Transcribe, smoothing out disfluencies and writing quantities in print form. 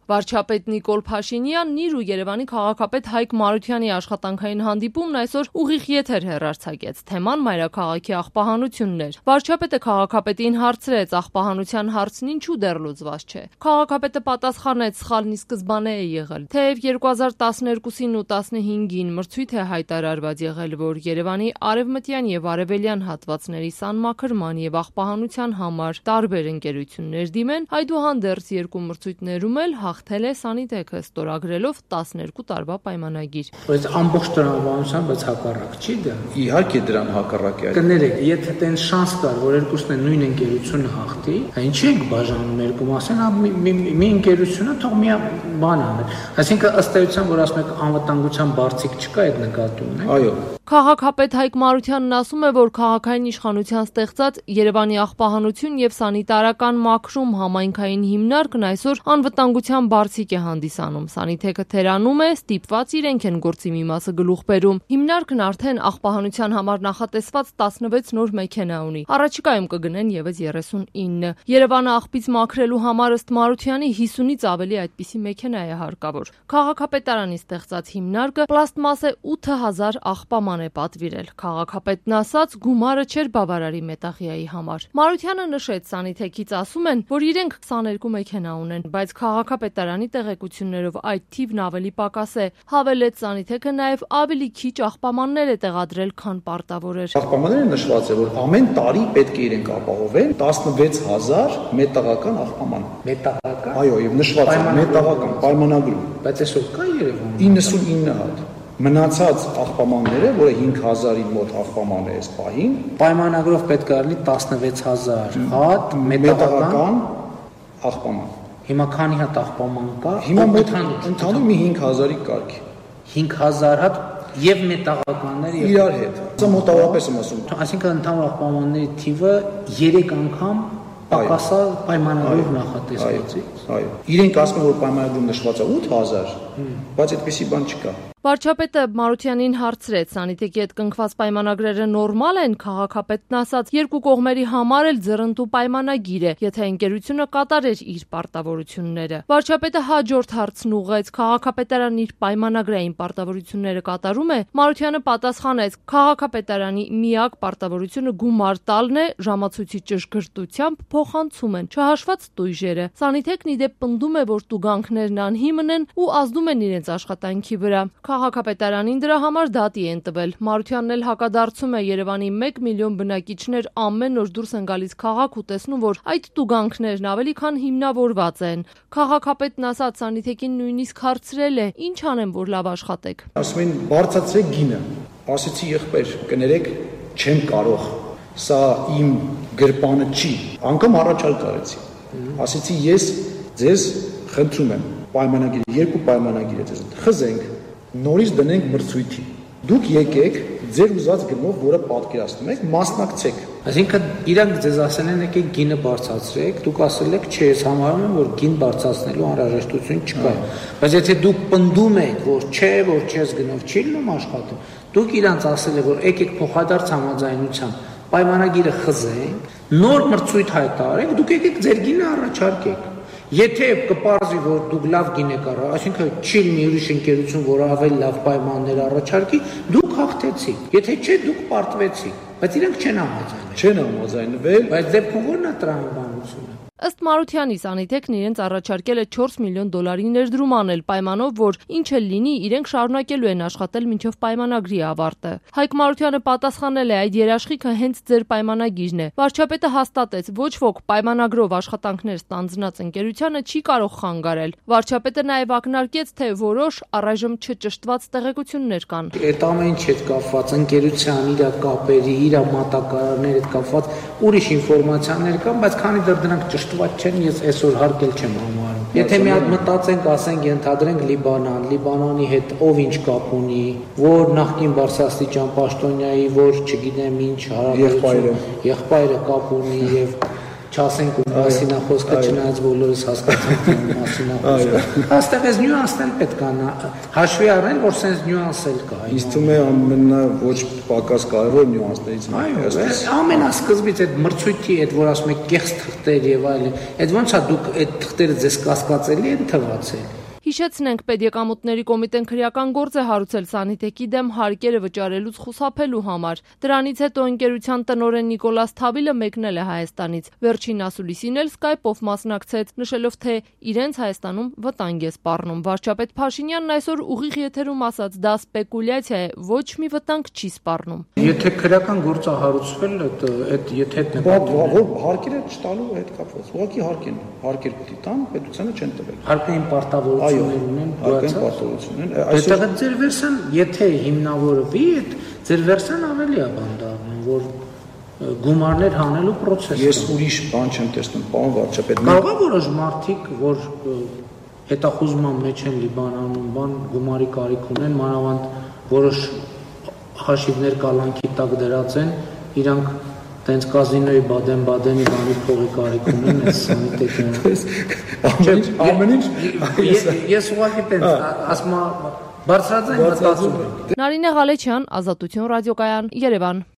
Վարչապետ Նիկոլ Փաշինյանն իր ու Երևանի քաղաքապետ Հայկ Մարությանի աշխատանքային հանդիպումն այսօր ուղիղ եթեր հեռարձակեց։ Թեման մայրաքաղաքի աղբահանությունն էր։ Վարչապետը քաղաքապետին հարցրեց, աղբահանության հարցն ինչու դեռ լուծված չէ։ Քաղաքապետը պատասխանեց, սխալն ի սկզբանե է եղել։ Թեև 2012-ին ու 15-ին մրցույթ է հայտարարված եղել, որ Երևանի արևմտյան եւ արևելյան հատվածների սանմաքրման եւ աղբահանության համար տարբեր ընկերություններ դիմեն, այդուհանդերձ երկու մրցույթներում էլ հաղթել է Սանիտեքը, ստորագրելով 12 տարվա պայմանագիր։ Բայց ամբողջ տրամաբանության, բայց հակառակ չի դա։ Իհարկե դրան հակառակ է։ Կներեք, եթե տեն շանս կար, որ երկուսն են նույն ընկերությունը հաղթի, ինչի ենք բաժանում երկու մասն, մի ընկերությունը թող մի բան անի։ Այսինքն ըստ էության, որ ասում եք անվտանգության բարձիկ չկա այդ նկատումն է։ Այո։ Քաղաքապետ Հայկ Մարությանն ասում է, որ քաղաքային իշխանության ստեղծած Երևանի աղբահանություն եւ սանիտարական մաքրում համայնքային հիմնարկն այսօր անվտանգության բարձիկ է հանդիսանում։ Սանիտեքը թերանում է, ստիպված իրենք են գործի մի մասը գլուխ բերում։ Հիմնարկն արդեն աղբահանության համար նախատեսված 16 նոր մեքենա ունի։ Առաջիկայում կգնեն եւս 39։ Երևանը աղբից մաքրելու համար ըստ Մարությանի 50-ից ավելի այդպիսի մեքենա է հարկավոր։ Քաղաքապետարանի ստեղծած հիմնարկը պլաստմասե 8000 աղբաման է պատվիրել։ Քաղաքապետն ասաց, գումարը չէր բավարարի մետաղիայի համար։ Մարությանը նշեց, Սանիտեքից ասում են, որ իրենք 22 մեքենա ունեն, բայց քաղաքապետարանի տեղեկություններով այդ թիվն ավելի պակաս է։ Հավելեց, Սանիտեքը նաև ավելի քիչ աղբամաններ է տեղադրել, քան պարտավոր էր։ Աղբամանները նշված է, որ ամեն տարի պետք է իրենք ապահովեն 16000 մետաղական աղբաման։ Մետաղական։ Այո, եւ նշված է մետաղական պայմանագրում։ Բայց այսօր կա Երևանում 99 հատ։ Մնացած աղբամանները, որը 5000-ի մոտ աղբաման է այս պահին, պայմանագրով պետք է լինի 16000 հատ մետաղական աղբաման։ Հիմա քանի հատ աղբաման կա։ Հիմա ընդհանուր մի 5000-ի կարգ։ 5000 հատ եւ մետաղականները իրար հետ։ Սա մոտավորապես եմ ասում։ Այսինքն ընդհանուր աղբամանների թիվը 3 անգամ պակասա պայմանագրով նախատեսված։ Այո։ Իրենք ասում են, որ պայմանագրում նշված է 8000, բայց այդպեսի բան չկա։ Վարչապետը Մարությանին հարցրեց, Սանիտեքի հետ կնքված պայմանագրերը նորմալ են, քաղաքապետն ասաց, երկու կողմերի համար էլ ձեռնտու պայմանագիր է, եթե ընկերությունը կատարեր իր պարտավորությունները։ Վարչապետը հաջորդ հարցն ուղղեց, քաղաքապետարանն իր պայմանագրային պարտավորությունները կատարում է։ Մարությանը պատասխանեց, քաղաքապետարանի միակ պարտավորությունը գումար տալն է, ժամացույցի ճշգրտությամբ փոխանցում են, չհաշված տույժերը։ Սանիտեքն ի դեպ պնդում է, որ տուգանքներն անհիմն են ու ազդում են իրենց աշխատանքի վրա։ Քաղաքապետարանին դրա համար դատի են տվել։ Մարությանն էլ հակադարձում է, Երևանի 1 միլիոն բնակիչներ ամեն օր դուրս են գալիս քաղաք ու տեսնում, որ այդ տուգանքներն ավելի քան հիմնավորված են։ Քաղաքապետն ասաց, Սանիտեքին նույնիսկ հարցրել է, ինչ անեմ, որ լավ աշխատեք։ Ասում են, բարձրացրեք գինը։ Ասեցի, եղբայր, կներեք, չեմ կարող։ Սա իմ գրպանը չի։ Անգամ առաջարկ արեցի։ Ասեցի, ես ձեզ խնդրում եմ, պայմանագիր, երկու պայմանագիր է ձեզ։ Խզենք, նորից դնենք մրցույթի։ Դուք եկեք ձեր ուզած գնով, որը պատկերացնում եք, մասնակցեք։ Այսինքն իրանք ձեզ ասել են եկեք գինը բարձրացրեք, դուք ասել եք, չէ, ես համարում եմ, որ գին բարձրացնելու անհրաժեշտություն չկա։ Բայց եթե դուք պնդում եք, որ չէ, որ չես գնով չի լինում աշխատում, դուք իրանց ասել եք, որ եկեք փոխադարձ համաձայնությամբ պայմանագիրը խզենք, նոր մրցույթ հայտարարեք, դուք եկեք ձեր գինը առաջարկեք։ Եթե կպարզվի, որ դուք լավ գին եք առա, այսինքն չի մի ուրիշ ընկերություն, որ ավելի լավ պայմաններ առաջարկի, դուք հաղթեցիք։ Եթե չէ, դուք պարտվեցիք, բայց իրենք չեն համաձայնել։ Չեն համաձայնվել, բայց դեպքում ո՞րն է տրամաբանությունը։ Ըստ Մարությանի, Սանիտեքն իրենց առաջարկել է $4 միլիոն ներդրում անել պայմանով, որ ինչ էլ լինի, իրենք շարունակելու են աշխատել մինչև պայմանագրի ավարտը։ Հայկ Մարությանը պատասխանել է, այդ երաշխիքը հենց ձեր պայմանագիրն է։ Վարչապետը հաստատեց, ոչ ոք պայմանագրով աշխատանքներ ստանձնած ընկերությանը չի կարող խանգարել։ Վարչապետը նաև ակնարկեց, թե որոշ առայժմ չճշտված տեղեկություններ կան։ Այդ ամեն ինչ հետ կապված ընկերության իր կապերի, իր մատակարարների հետ կապված ուրիշ ինֆորմացիաներ կան, բայց քանի դեռ դրանք ճշտված չեն, ես այսօր հարկել չեմ համարում։ Եթե մի հատ մտածենք, ասենք, ենթադրենք Լիբանանի հետ ով ինչ կապ ունի, որ նախկին բարձրաստիճան պաշտոնյայի, որ չգիտեմ ինչ հարաբերություն, եղբայրը կապ ունի եւ չասենք ու մասինախոսքը չնայած բոլորս հասկացանք մասինախոսքը, այստեղ այս նյուանսն էլ պետք է հաշվի առնել, որ sense նյուանս էլ կա։ Ինձ թվում է ամենա ոչ պակաս կարևոր նյուանսներից մեկը։ Ամենասկզբից այդ մրցույթի այդ որ ասում եք կեղծ թղթեր եւ այլն, այդ ոնց է դուք այդ թղթերը ձեզ կասկածելի են թվացել։ Հիշեցնենք, Պետեկամուտների կոմիտեն քրեական գործ է հարուցել Սանիտեկի դեմ հարկերը վճարելուց խուսափելու համար։ Դրանից հետո ընկերության տնօրեն Նիկոլաս Թավիլը մեկնել է Հայաստանից։ Վերջին ասուլիսին էլ Skype-ով մասնակցեց, նշելով, թե իրենց Հայաստանում վտանգ է սպառնում։ Վարչապետ Փաշինյանն այսօր ուղիղ եթերում ասաց, դա սպեկուլյացիա է, ոչ մի վտանգ չի սպառնում։ Եթե քրեական գործ է հարուցվել, այդ եթե այդ նկատի հարկերը չտալու հետ կապված, ուղղակի հարկեր պիտի տան, պետությանը չեն տվել։ Հարկային պարտավորություն ունեն, այստեղ ձեր վերսան, եթե հիմնավորվի, ձեր վերսան ավելի է բան դառնում, որ գումարներ հանելու process։ Ես ուրիշ բան չեմ տեսնում, պարոն վարչապետ։ Կարող է որոշ մարդիկ, որ հետախուզման մեջ են Լիբանանում, բան գումարի կարիք ունեն, մանավանդ որոշ հաշիվներ կալանքի տակ դրած են, իրանք տենց կազինոյի բադեն-բադենի բանի փողի կարիք ունեն, այս Սանիտեկը։ Ամեն ինչ ես ուղղակի տենց ասում բարձրաձայն մտածում եմ։ Նարինե Ղալեչյան, Ազատություն ռադիոկայան, Երևան։